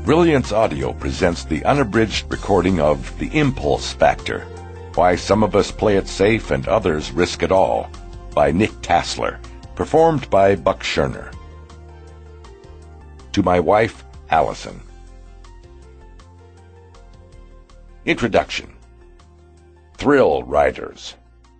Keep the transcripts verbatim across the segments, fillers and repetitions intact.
Brilliance Audio presents the unabridged recording of The Impulse Factor, Why Some of Us Play It Safe and Others Risk It All, by Nick Tassler, performed by Buck Scherner. To my wife, Allison. Introduction. Thrill Riders.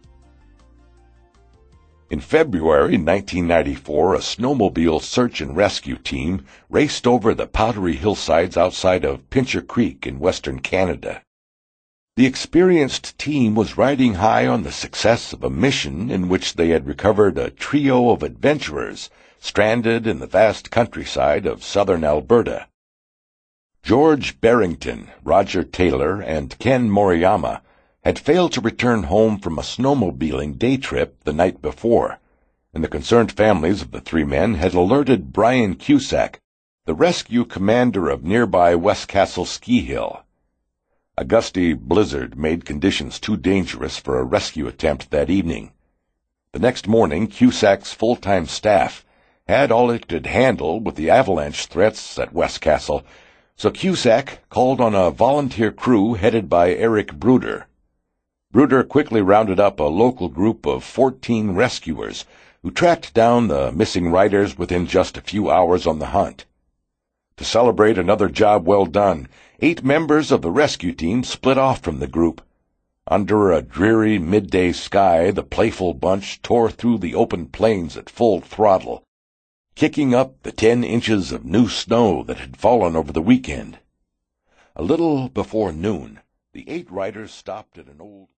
In February nineteen ninety-four, a snowmobile search and rescue team raced over the powdery hillsides outside of Pincher Creek in western Canada. The experienced team was riding high on the success of a mission in which they had recovered a trio of adventurers stranded in the vast countryside of southern Alberta. George Barrington, Roger Taylor, and Ken Moriyama had failed to return home from a snowmobiling day trip the night before, and the concerned families of the three men had alerted Brian Cusack, the rescue commander of nearby Westcastle Ski Hill. A gusty blizzard made conditions too dangerous for a rescue attempt that evening. The next morning, Cusack's full-time staff had all it could handle with the avalanche threats at Westcastle, so Cusack called on a volunteer crew headed by Eric Bruder. Bruder quickly rounded up a local group of fourteen rescuers who tracked down the missing riders within just a few hours on the hunt. To celebrate another job well done, eight members of the rescue team split off from the group. Under a dreary midday sky, the playful bunch tore through the open plains at full throttle, kicking up the ten inches of new snow that had fallen over the weekend. A little before noon, the eight riders stopped at an old